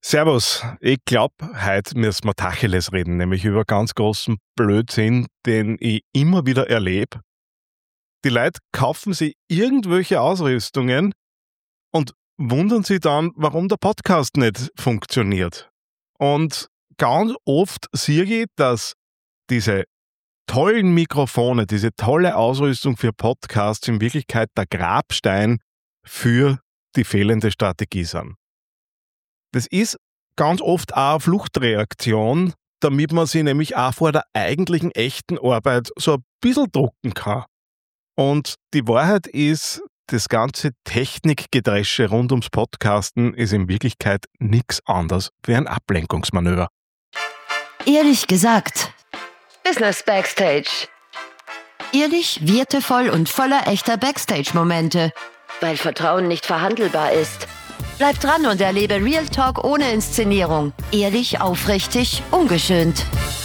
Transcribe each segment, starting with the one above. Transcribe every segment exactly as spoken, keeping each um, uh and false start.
Servus, ich glaube, heute müssen wir Tacheles reden, nämlich über ganz großen Blödsinn, den ich immer wieder erlebe. Die Leute kaufen sich irgendwelche Ausrüstungen und wundern sich dann, warum der Podcast nicht funktioniert. Und ganz oft sehe ich, dass diese tollen Mikrofone, diese tolle Ausrüstung für Podcasts in Wirklichkeit der Grabstein für die fehlende Strategie sind. Das ist ganz oft auch eine Fluchtreaktion, damit man sich nämlich auch vor der eigentlichen echten Arbeit so ein bisschen drucken kann. Und die Wahrheit ist, das ganze Technikgedresche rund ums Podcasten ist in Wirklichkeit nichts anderes wie ein Ablenkungsmanöver. Ehrlich gesagt. Business Backstage. Ehrlich, wertevoll und voller echter Backstage-Momente. Weil Vertrauen nicht verhandelbar ist. Bleib dran und erlebe Real Talk ohne Inszenierung. Ehrlich, aufrichtig, ungeschönt.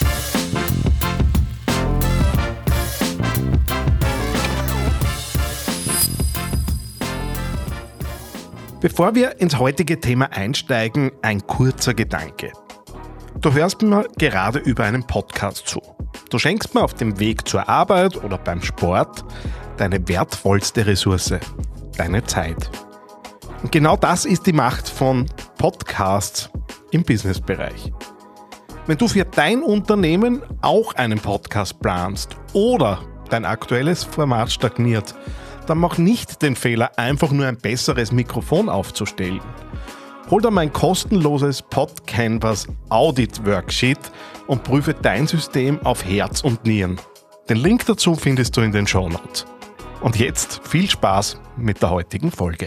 Bevor wir ins heutige Thema einsteigen, ein kurzer Gedanke. Du hörst mir gerade über einen Podcast zu. Du schenkst mir auf dem Weg zur Arbeit oder beim Sport deine wertvollste Ressource, deine Zeit. Und genau das ist die Macht von Podcasts im Businessbereich. Wenn du für dein Unternehmen auch einen Podcast planst oder dein aktuelles Format stagniert, dann mach nicht den Fehler, einfach nur ein besseres Mikrofon aufzustellen. Hol dir mein kostenloses PodCanvas Audit Worksheet und prüfe dein System auf Herz und Nieren. Den Link dazu findest du in den Shownotes. Und jetzt viel Spaß mit der heutigen Folge.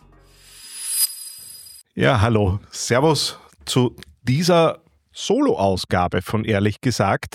Ja, hallo, Servus zu dieser Solo-Ausgabe von Ehrlich gesagt.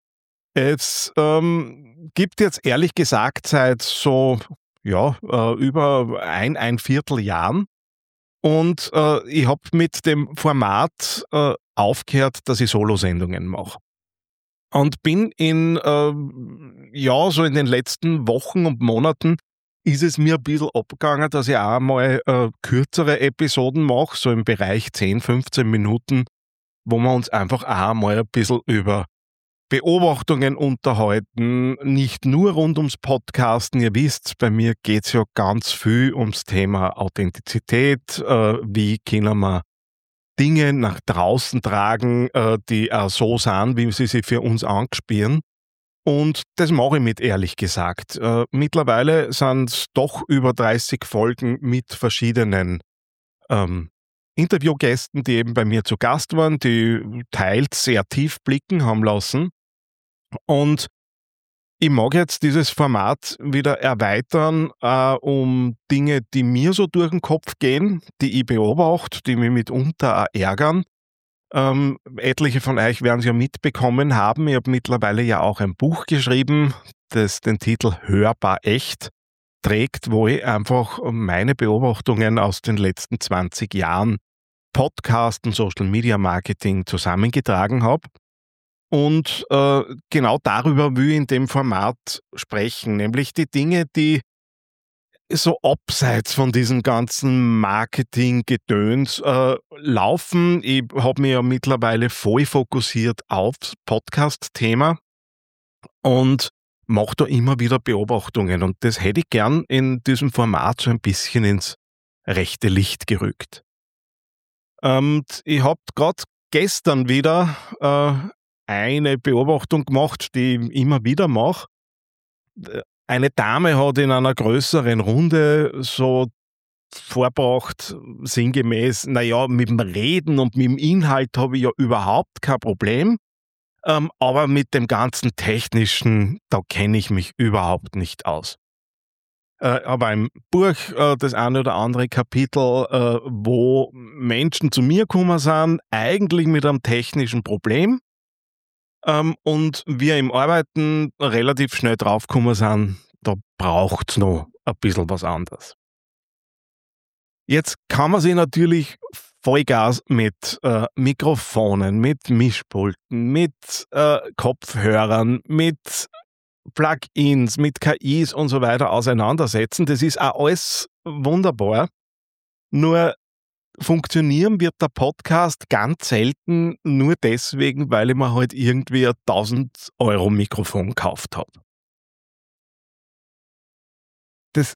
Es ähm, gibt jetzt ehrlich gesagt seit so ja, äh, über ein, ein Vierteljahren und äh, ich habe mit dem Format äh, aufgehört, dass ich Solo-Sendungen mache. Und bin in, äh, ja, so in den letzten Wochen und Monaten ist es mir ein bisschen abgegangen, dass ich auch mal äh, kürzere Episoden mache, so im Bereich zehn, fünfzehn Minuten, wo wir uns einfach auch mal ein bisschen über Beobachtungen unterhalten, nicht nur rund ums Podcasten. Ihr wisst, bei mir geht es ja ganz viel ums Thema Authentizität, äh, wie können wir Dinge nach draußen tragen, äh, die auch so sind, wie sie sich für uns angespielen. Und das mache ich mit ehrlich gesagt. Äh, mittlerweile sind es doch über dreißig Folgen mit verschiedenen ähm, Interviewgästen, die eben bei mir zu Gast waren, die teils sehr tief blicken haben lassen. Und ich mag jetzt dieses Format wieder erweitern, äh, um Dinge, die mir so durch den Kopf gehen, die ich beobachte, die mich mitunter auch ärgern. Ähm, etliche von euch werden es ja mitbekommen haben. Ich habe mittlerweile ja auch ein Buch geschrieben, das den Titel Hörbar echt trägt, wo ich einfach meine Beobachtungen aus den letzten zwanzig Jahren Podcast und Social Media Marketing zusammengetragen habe. Und äh, genau darüber will ich in dem Format sprechen, nämlich die Dinge, die so abseits von diesem ganzen Marketing-Gedöns äh, laufen. Ich habe mich ja mittlerweile voll fokussiert aufs Podcast-Thema und mache da immer wieder Beobachtungen. Und das hätte ich gern in diesem Format so ein bisschen ins rechte Licht gerückt. Und ich habe gerade gestern wieder äh, eine Beobachtung gemacht, die ich immer wieder mache. Eine Dame hat in einer größeren Runde so vorgebracht, sinngemäß, naja, mit dem Reden und mit dem Inhalt habe ich ja überhaupt kein Problem, ähm, aber mit dem ganzen Technischen, da kenne ich mich überhaupt nicht aus. Äh, aber im Buch äh, das eine oder andere Kapitel, äh, wo Menschen zu mir gekommen sind, eigentlich mit einem technischen Problem, ähm, und wir im Arbeiten relativ schnell draufgekommen sind, da braucht es noch ein bisschen was anderes. Jetzt kann man sich natürlich Vollgas mit äh, Mikrofonen, mit Mischpulten, mit äh, Kopfhörern, mit Plugins, mit K Is und so weiter auseinandersetzen. Das ist auch alles wunderbar. Nur funktionieren wird der Podcast ganz selten nur deswegen, weil ich mir halt irgendwie ein tausend Euro Mikrofon gekauft habe. Das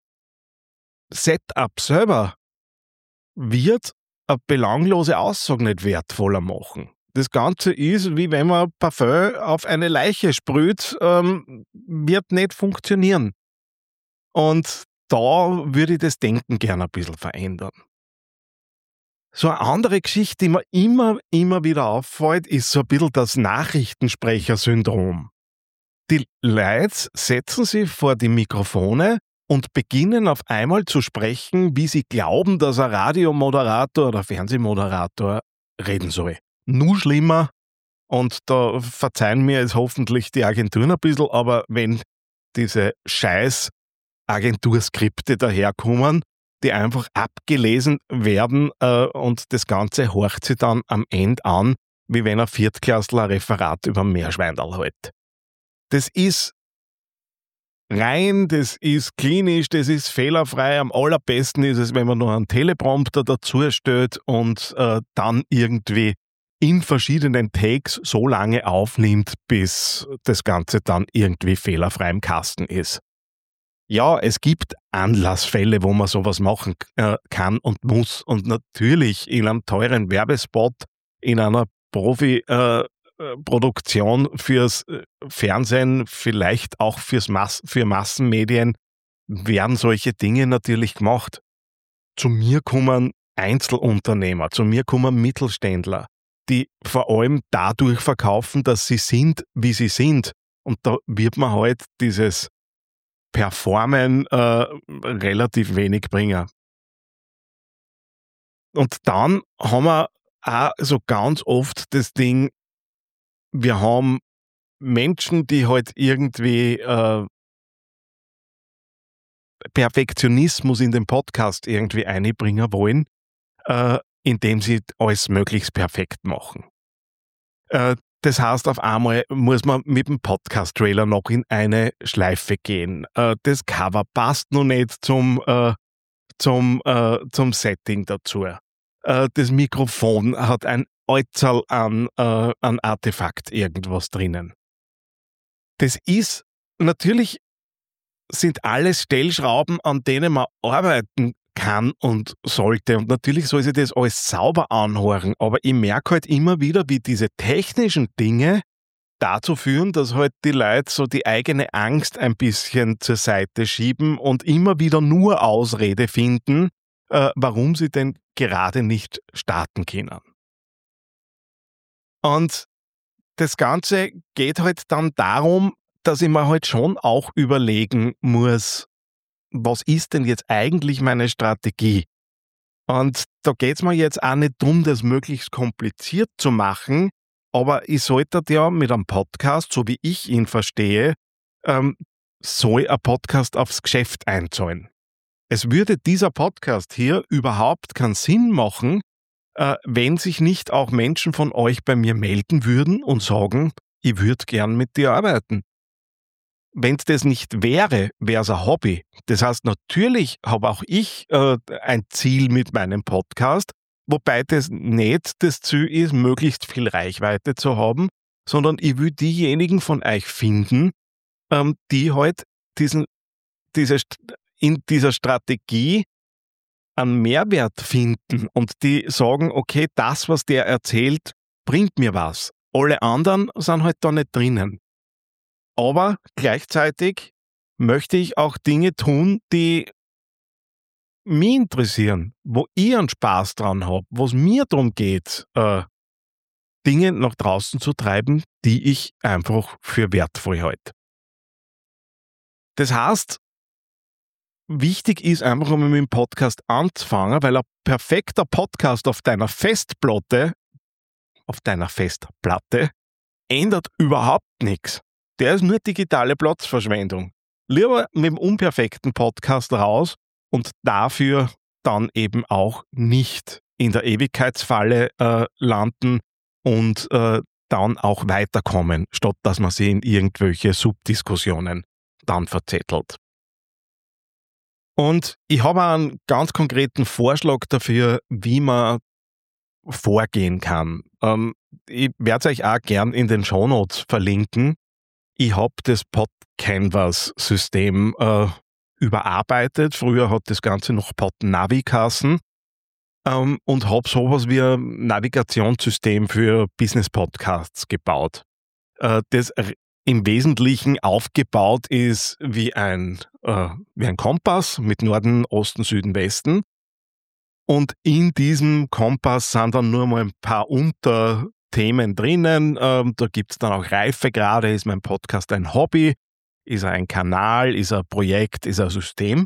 Setup selber wird eine belanglose Aussage nicht wertvoller machen. Das Ganze ist, wie wenn man Parfüm auf eine Leiche sprüht, ähm, wird nicht funktionieren. Und da würde ich das Denken gerne ein bisschen verändern. So eine andere Geschichte, die mir immer, immer wieder auffällt, ist so ein bisschen das Nachrichtensprecher-Syndrom. Die Leute setzen sich vor die Mikrofone und beginnen auf einmal zu sprechen, wie sie glauben, dass ein Radiomoderator oder Fernsehmoderator reden soll. Nur schlimmer, und da verzeihen mir jetzt hoffentlich die Agenturen ein bisschen, aber wenn diese scheiß Agenturskripte daherkommen, die einfach abgelesen werden äh, und das Ganze horcht sich dann am Ende an, wie wenn ein Viertklässler ein Referat über Meerschweinderl hält. Das ist rein, das ist klinisch, das ist fehlerfrei. Am allerbesten ist es, wenn man noch einen Teleprompter dazu stellt und äh, dann irgendwie in verschiedenen Takes so lange aufnimmt, bis das Ganze dann irgendwie fehlerfrei im Kasten ist. Ja, es gibt Anlassfälle, wo man sowas machen äh, kann und muss. Und natürlich in einem teuren Werbespot, in einer Profi-Produktion äh, fürs Fernsehen, vielleicht auch fürs Mas- für Massenmedien, werden solche Dinge natürlich gemacht. Zu mir kommen Einzelunternehmer, zu mir kommen Mittelständler, die vor allem dadurch verkaufen, dass sie sind, wie sie sind. Und da wird man halt dieses Performen äh, relativ wenig bringen. Und dann haben wir auch so ganz oft das Ding, wir haben Menschen, die halt irgendwie äh, Perfektionismus in den Podcast irgendwie einbringen wollen, äh, indem sie alles möglichst perfekt machen. Äh, Das heißt, auf einmal muss man mit dem Podcast-Trailer noch in eine Schleife gehen. Äh, das Cover passt noch nicht zum, äh, zum, äh, zum Setting dazu. Äh, das Mikrofon hat ein Äußerl an, äh, an Artefakt irgendwas drinnen. Das ist natürlich, sind alles Stellschrauben, an denen man arbeiten kann und sollte. Und natürlich soll sich das alles sauber anhören. Aber ich merke halt immer wieder, wie diese technischen Dinge dazu führen, dass halt die Leute so die eigene Angst ein bisschen zur Seite schieben und immer wieder nur Ausrede finden, äh, warum sie denn gerade nicht starten können. Und das Ganze geht halt dann darum, dass ich mir halt schon auch überlegen muss, was ist denn jetzt eigentlich meine Strategie? Und da geht es mir jetzt auch nicht darum, das möglichst kompliziert zu machen, aber ich sollte ja mit einem Podcast, so wie ich ihn verstehe, ähm, soll ein Podcast aufs Geschäft einzahlen. Es würde dieser Podcast hier überhaupt keinen Sinn machen, äh, wenn sich nicht auch Menschen von euch bei mir melden würden und sagen, ich würde gern mit dir arbeiten. Wenn es das nicht wäre, wäre es ein Hobby. Das heißt, natürlich habe auch ich äh, ein Ziel mit meinem Podcast, wobei das nicht das Ziel ist, möglichst viel Reichweite zu haben, sondern ich will diejenigen von euch finden, ähm, die halt diesen, diese, in dieser Strategie einen Mehrwert finden und die sagen, okay, das, was der erzählt, bringt mir was. Alle anderen sind halt da nicht drinnen. Aber gleichzeitig möchte ich auch Dinge tun, die mich interessieren, wo ich einen Spaß dran habe, wo es mir darum geht, äh, Dinge nach draußen zu treiben, die ich einfach für wertvoll halte. Das heißt, wichtig ist einfach, um mit dem Podcast anzufangen, weil ein perfekter Podcast auf deiner Festplatte, auf deiner Festplatte, ändert überhaupt nichts. Der ist nur digitale Platzverschwendung. Lieber mit dem unperfekten Podcast raus und dafür dann eben auch nicht in der Ewigkeitsfalle äh, landen und äh, dann auch weiterkommen, statt dass man sie in irgendwelche Subdiskussionen dann verzettelt. Und ich habe einen ganz konkreten Vorschlag dafür, wie man vorgehen kann. Ähm, ich werde es euch auch gern in den Shownotes verlinken. Ich habe das PodCanvas-System äh, überarbeitet. Früher hat das Ganze noch PodNavi geheißen. Ähm, und habe sowas wie ein Navigationssystem für Business-Podcasts gebaut. Äh, das r- im Wesentlichen aufgebaut ist wie ein, äh, wie ein Kompass mit Norden, Osten, Süden, Westen. Und in diesem Kompass sind dann nur mal ein paar Unterthemen drinnen. Ähm, da gibt es dann auch Reifegrade. Ist mein Podcast ein Hobby? Ist er ein Kanal? Ist er ein Projekt? Ist er ein System?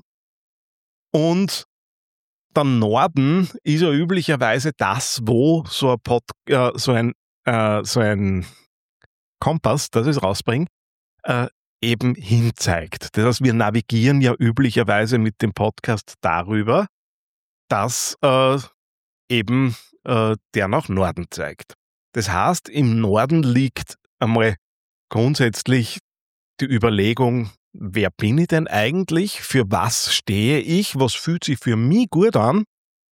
Und der Norden ist ja üblicherweise das, wo so ein, Pod, äh, so ein, äh, so ein Kompass, das ich rausbringe, äh, eben hinzeigt. Das heißt, wir navigieren ja üblicherweise mit dem Podcast darüber, dass äh, eben äh, der nach Norden zeigt. Das heißt, im Norden liegt einmal grundsätzlich die Überlegung, wer bin ich denn eigentlich, für was stehe ich, was fühlt sich für mich gut an,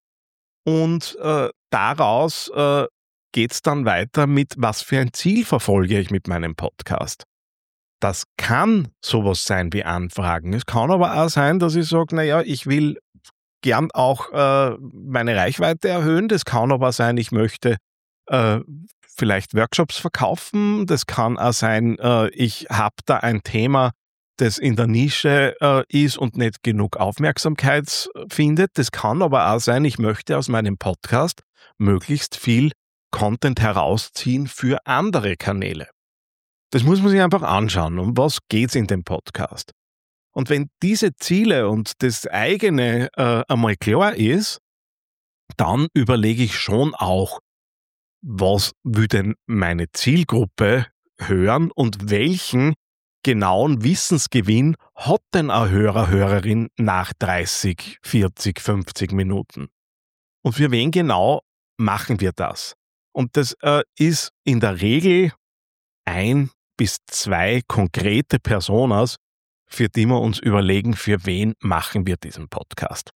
und äh, daraus äh, geht es dann weiter mit, was für ein Ziel verfolge ich mit meinem Podcast. Das kann sowas sein wie Anfragen. Es kann aber auch sein, dass ich sage, naja, ich will gern auch äh, meine Reichweite erhöhen. Das kann aber sein, ich möchte äh, vielleicht Workshops verkaufen. Das kann auch sein, äh, ich habe da ein Thema, das in der Nische äh, ist und nicht genug Aufmerksamkeit findet. Das kann aber auch sein, ich möchte aus meinem Podcast möglichst viel Content herausziehen für andere Kanäle. Das muss man sich einfach anschauen. Um was geht es in dem Podcast? Und wenn diese Ziele und das eigene äh, einmal klar ist, dann überlege ich schon auch, was will denn meine Zielgruppe hören und welchen genauen Wissensgewinn hat denn ein Hörer, Hörerin nach dreißig, vierzig, fünfzig Minuten? Und für wen genau machen wir das? Und das äh, ist in der Regel ein bis zwei konkrete Personas, für die wir uns überlegen, für wen machen wir diesen Podcast.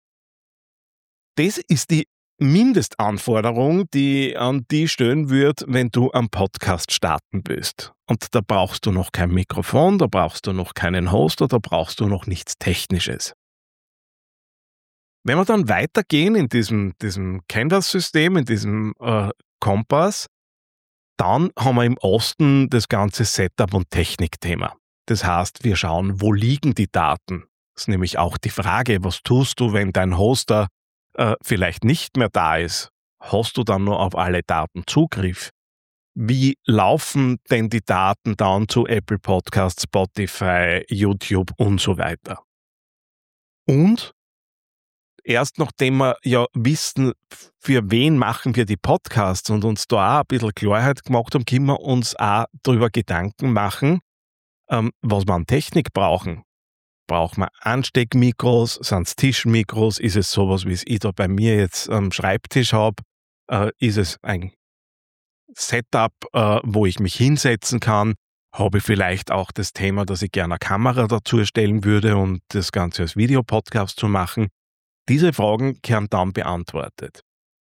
Das ist die Mindestanforderung, die an die stellen wird, wenn du am Podcast starten willst. Und da brauchst du noch kein Mikrofon, da brauchst du noch keinen Hoster, da brauchst du noch nichts Technisches. Wenn wir dann weitergehen in diesem, diesem Canvas-System, in diesem äh, Kompass, dann haben wir im Osten das ganze Setup- und Technikthema. Das heißt, wir schauen, wo liegen die Daten? Das ist nämlich auch die Frage, was tust du, wenn dein Hoster äh, vielleicht nicht mehr da ist? Hast du dann nur auf alle Daten Zugriff? Wie laufen denn die Daten dann zu Apple Podcasts, Spotify, YouTube und so weiter? Und erst nachdem wir ja wissen, für wen machen wir die Podcasts und uns da auch ein bisschen Klarheit gemacht haben, können wir uns auch darüber Gedanken machen, ähm, was wir an Technik brauchen. Brauchen wir Ansteckmikros, sind es Tischmikros, ist es sowas, wie es ich da bei mir jetzt am Schreibtisch habe, äh, ist es ein Setup, äh, wo ich mich hinsetzen kann, habe ich vielleicht auch das Thema, dass ich gerne eine Kamera dazu stellen würde und das Ganze als Videopodcast zu machen. Diese Fragen werden dann beantwortet.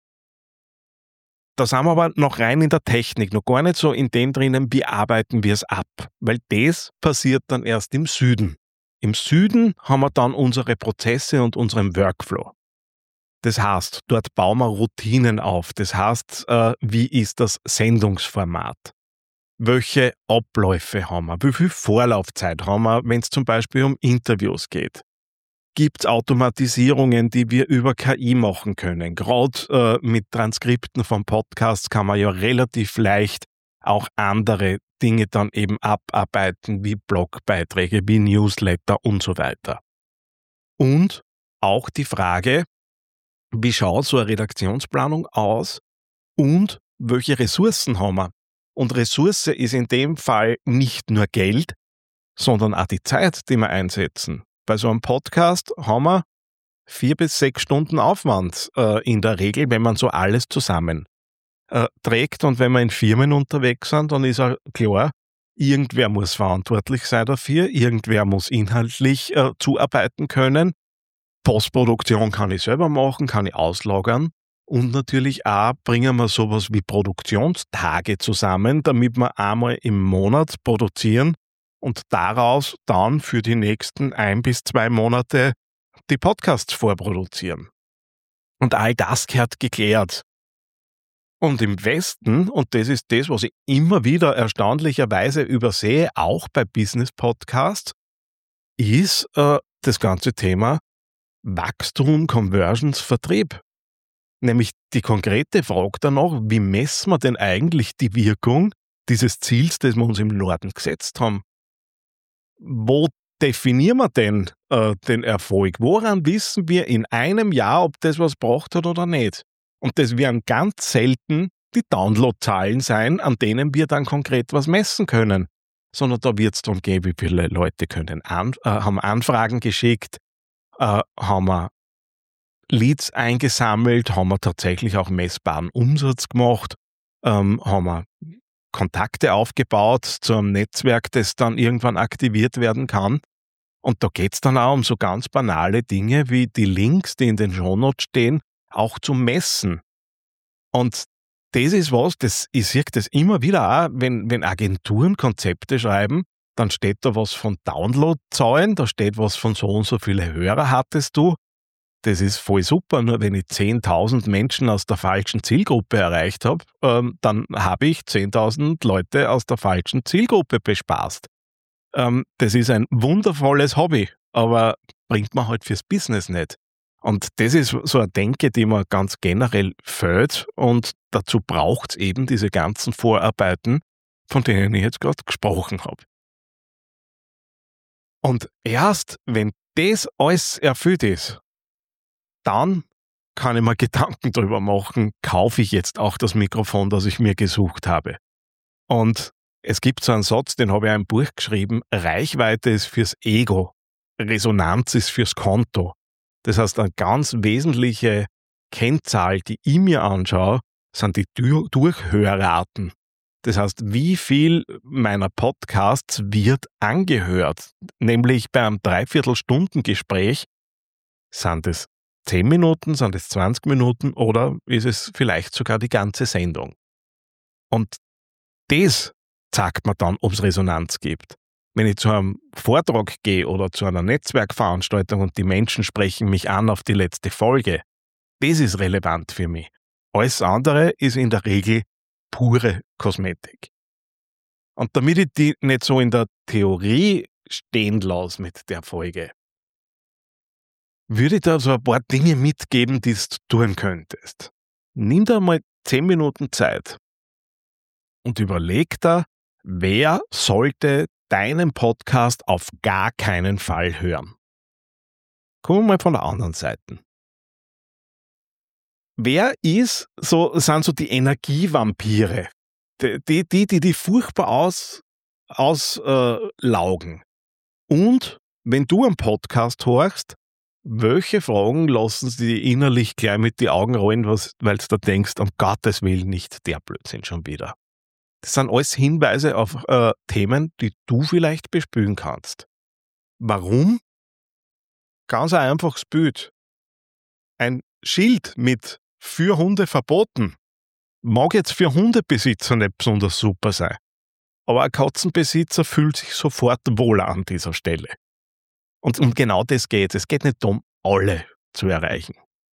Da sind wir aber noch rein in der Technik, noch gar nicht so in dem drinnen, wie arbeiten wir es ab, weil das passiert dann erst im Süden. Im Süden haben wir dann unsere Prozesse und unseren Workflow. Das heißt, dort bauen wir Routinen auf. Das heißt, äh, wie ist das Sendungsformat? Welche Abläufe haben wir? Wie viel Vorlaufzeit haben wir, wenn es zum Beispiel um Interviews geht? Gibt es Automatisierungen, die wir über K I machen können? Gerade äh, mit Transkripten von Podcasts kann man ja relativ leicht auch andere Dinge dann eben abarbeiten, wie Blogbeiträge, wie Newsletter und so weiter. Und auch die Frage, wie schaut so eine Redaktionsplanung aus und welche Ressourcen haben wir? Und Ressource ist in dem Fall nicht nur Geld, sondern auch die Zeit, die wir einsetzen. Bei so einem Podcast haben wir vier bis sechs Stunden Aufwand äh, in der Regel, wenn man so alles zusammen äh, trägt. Und wenn wir in Firmen unterwegs sind, dann ist auch klar, irgendwer muss verantwortlich sein dafür, irgendwer muss inhaltlich äh, zuarbeiten können Postproduktion kann ich selber machen, kann ich auslagern. Und natürlich auch bringen wir sowas wie Produktionstage zusammen, damit wir einmal im Monat produzieren und daraus dann für die nächsten ein bis zwei Monate die Podcasts vorproduzieren. Und all das gehört geklärt. Und im Westen, und das ist das, was ich immer wieder erstaunlicherweise übersehe, auch bei Business-Podcasts, ist äh, das ganze Thema Wachstum, Conversions, Vertrieb. Nämlich die konkrete Frage danach, wie messen wir denn eigentlich die Wirkung dieses Ziels, das wir uns im Norden gesetzt haben? Wo definieren wir denn äh, den Erfolg? Woran wissen wir in einem Jahr, ob das was gebracht hat oder nicht? Und das werden ganz selten die Downloadzahlen sein, an denen wir dann konkret was messen können. Sondern da wird es darum gehen, wie viele Leute können an, äh, haben Anfragen geschickt, äh, haben wir Leads eingesammelt, haben wir tatsächlich auch messbaren Umsatz gemacht, ähm, haben wir Kontakte aufgebaut zu einem Netzwerk, das dann irgendwann aktiviert werden kann. Und da geht es dann auch um so ganz banale Dinge wie die Links, die in den Shownotes stehen, auch zu messen. Und das ist was, das, ich sehe das immer wieder auch, wenn, wenn Agenturen Konzepte schreiben, dann steht da was von Downloadzahlen, da steht was von so und so viele Hörer hattest du. Das ist voll super, nur wenn ich zehntausend Menschen aus der falschen Zielgruppe erreicht habe, ähm, dann habe ich zehntausend Leute aus der falschen Zielgruppe bespaßt. Ähm, das ist ein wundervolles Hobby, aber bringt man halt fürs Business nicht. Und das ist so eine Denke, die mir ganz generell fehlt und dazu braucht es eben diese ganzen Vorarbeiten, von denen ich jetzt gerade gesprochen habe. Und erst wenn das alles erfüllt ist, dann kann ich mir Gedanken darüber machen, kaufe ich jetzt auch das Mikrofon, das ich mir gesucht habe. Und es gibt so einen Satz, den habe ich in einem Buch geschrieben, Reichweite ist fürs Ego, Resonanz ist fürs Konto. Das heißt, eine ganz wesentliche Kennzahl, die ich mir anschaue, sind die Durchhörraten. Das heißt, wie viel meiner Podcasts wird angehört? Nämlich bei einem Dreiviertelstunden-Gespräch sind es zehn Minuten, sind es zwanzig Minuten oder ist es vielleicht sogar die ganze Sendung? Und das zeigt mir dann, ob es Resonanz gibt. Wenn ich zu einem Vortrag gehe oder zu einer Netzwerkveranstaltung und die Menschen sprechen mich an auf die letzte Folge, das ist relevant für mich. Alles andere ist in der Regel pure Kosmetik. Und damit ich die nicht so in der Theorie stehen lasse mit der Folge, würde ich da so ein paar Dinge mitgeben, die du tun könntest. Nimm da mal zehn Minuten Zeit und überleg da, wer sollte deinen Podcast auf gar keinen Fall hören. Kommen wir mal von der anderen Seite. Wer ist so, sind so die Energievampire? Die, die, die, die, die furchtbar aus, auslaugen. Äh, und wenn du einen Podcast hörst, welche Fragen lassen sie innerlich gleich mit die Augen rollen, weil du da denkst, um Gottes Willen nicht der Blödsinn schon wieder. Das sind alles Hinweise auf äh, Themen, die du vielleicht bespülen kannst. Warum? Ganz ein einfaches Bild. Ein Schild mit für Hunde verboten mag jetzt für Hundebesitzer nicht besonders super sein, aber ein Katzenbesitzer fühlt sich sofort wohler an dieser Stelle. Und um genau das geht es. Es geht nicht darum, alle zu erreichen.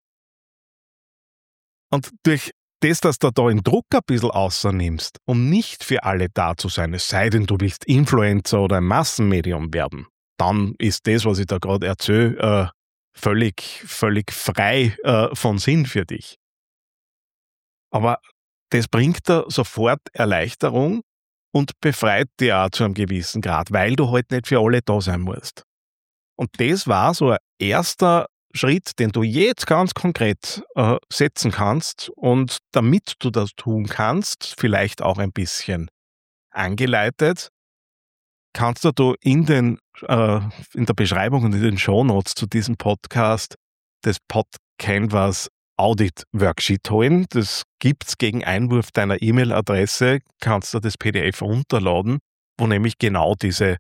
Und durch das, dass du da den Druck ein bisschen außernimmst, um nicht für alle da zu sein, es sei denn, du willst Influencer oder ein Massenmedium werden, dann ist das, was ich da gerade erzähle, äh, völlig, völlig frei äh, von Sinn für dich. Aber das bringt dir sofort Erleichterung und befreit dich auch zu einem gewissen Grad, weil du halt nicht für alle da sein musst. Und das war so ein erster Schritt, den du jetzt ganz konkret äh, setzen kannst. Und damit du das tun kannst, vielleicht auch ein bisschen angeleitet, kannst du, du in, den, äh, in der Beschreibung und in den Shownotes zu diesem Podcast das PodCanvas Audit Worksheet holen. Das gibt's gegen Einwurf deiner E-Mail-Adresse, kannst du das P D F runterladen, wo nämlich genau diese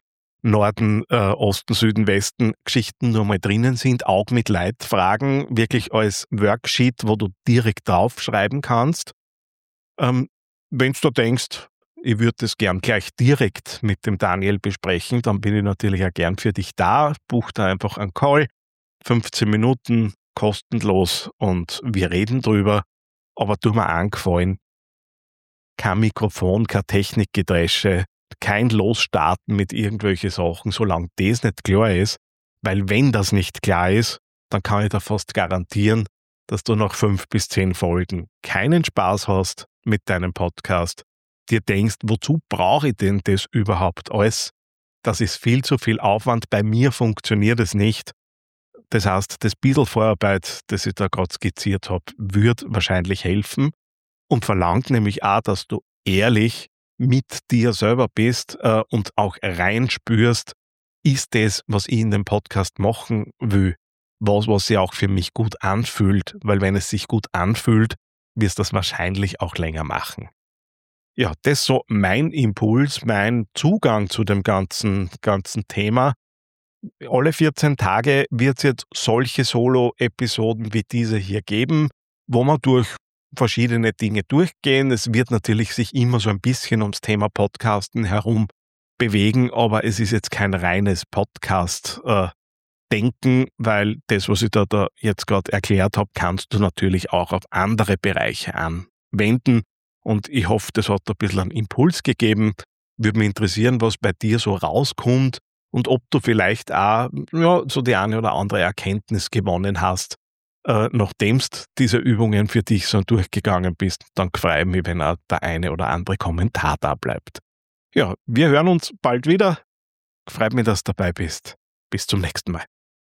Norden, äh, Osten, Süden, Westen Geschichten nur mal drinnen sind, auch mit Leitfragen, wirklich als Worksheet, wo du direkt draufschreiben kannst. Ähm, wenn du denkst, ich würde das gern gleich direkt mit dem Daniel besprechen, dann bin ich natürlich auch gern für dich da. Buch da einfach einen Call, fünfzehn Minuten, kostenlos und wir reden drüber. Aber tu mir einen Gefallen, kein Mikrofon, kein Technikgedresche, kein Losstarten mit irgendwelchen Sachen, solange das nicht klar ist. Weil wenn das nicht klar ist, dann kann ich dir fast garantieren, dass du nach fünf bis zehn Folgen keinen Spaß hast mit deinem Podcast, dir denkst, wozu brauche ich denn das überhaupt alles? Das ist viel zu viel Aufwand, bei mir funktioniert es nicht. Das heißt, das bisschen Vorarbeit, das ich da gerade skizziert habe, wird wahrscheinlich helfen und verlangt nämlich auch, dass du ehrlich mit dir selber bist äh, und auch reinspürst, ist das, was ich in dem Podcast machen will, was, was sich auch für mich gut anfühlt, weil wenn es sich gut anfühlt, wirst du das wahrscheinlich auch länger machen. Ja, das ist so mein Impuls, mein Zugang zu dem ganzen, ganzen Thema. Alle vierzehn Tage wird es jetzt solche Solo-Episoden wie diese hier geben, wo wir durch verschiedene Dinge durchgehen. Es wird natürlich sich immer so ein bisschen ums Thema Podcasten herum bewegen, aber es ist jetzt kein reines Podcast-Denken, weil das, was ich da, da jetzt gerade erklärt habe, kannst du natürlich auch auf andere Bereiche anwenden. Und ich hoffe, das hat ein bisschen einen Impuls gegeben. Würde mich interessieren, was bei dir so rauskommt und ob du vielleicht auch ja, so die eine oder andere Erkenntnis gewonnen hast, äh, nachdem du diese Übungen für dich so durchgegangen bist. Dann freue ich mich, wenn auch der eine oder andere Kommentar da bleibt. Ja, wir hören uns bald wieder. Freut mich, dass du dabei bist. Bis zum nächsten Mal.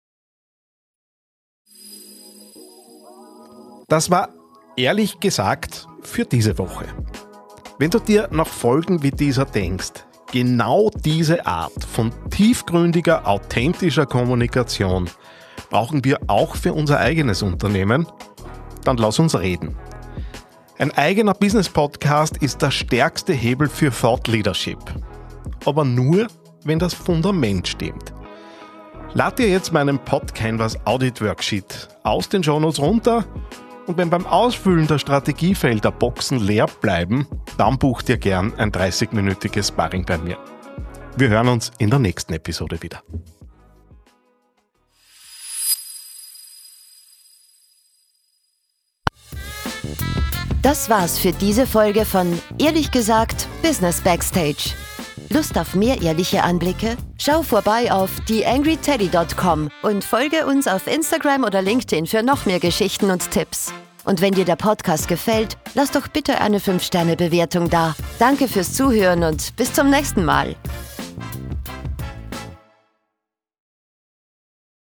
Das war ehrlich gesagt für diese Woche. Wenn du dir nach Folgen wie dieser denkst, genau diese Art von tiefgründiger, authentischer Kommunikation brauchen wir auch für unser eigenes Unternehmen, dann lass uns reden. Ein eigener Business-Podcast ist der stärkste Hebel für Thought Leadership. Aber nur, wenn das Fundament stimmt. Lad dir jetzt meinen Podcanvas Audit Worksheet aus den Shownotes runter und wenn beim Ausfüllen der Strategiefelder Boxen leer bleiben, dann buch dir gern ein dreißig-minütiges Sparring bei mir. Wir hören uns in der nächsten Episode wieder. Das war's für diese Folge von Ehrlich gesagt Business Backstage. Lust auf mehr ehrliche Anblicke? Schau vorbei auf the angry teddy dot com und folge uns auf Instagram oder LinkedIn für noch mehr Geschichten und Tipps. Und wenn dir der Podcast gefällt, lass doch bitte eine fünf Sterne Bewertung da. Danke fürs Zuhören und bis zum nächsten Mal.